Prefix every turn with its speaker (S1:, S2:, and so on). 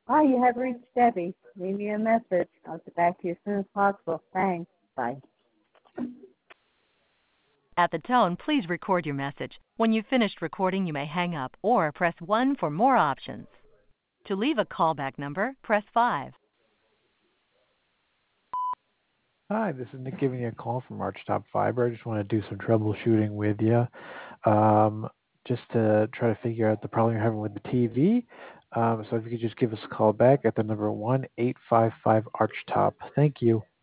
S1: Hi, you have reached Debbie. Leave me a message. I'll get back to you as soon as possible. Thanks. Bye.
S2: At the tone, please record your message. When you've finished recording, you may hang up or press 1 for more options. To leave a callback number, press 5.
S3: Hi, this is Nick giving you a call from Archtop Fiber. I just want to do some troubleshooting with you, just to try to figure out the problem you're having with the TV. So if you could just give us a call back at the number 1-855-ARCHTOP. Thank you.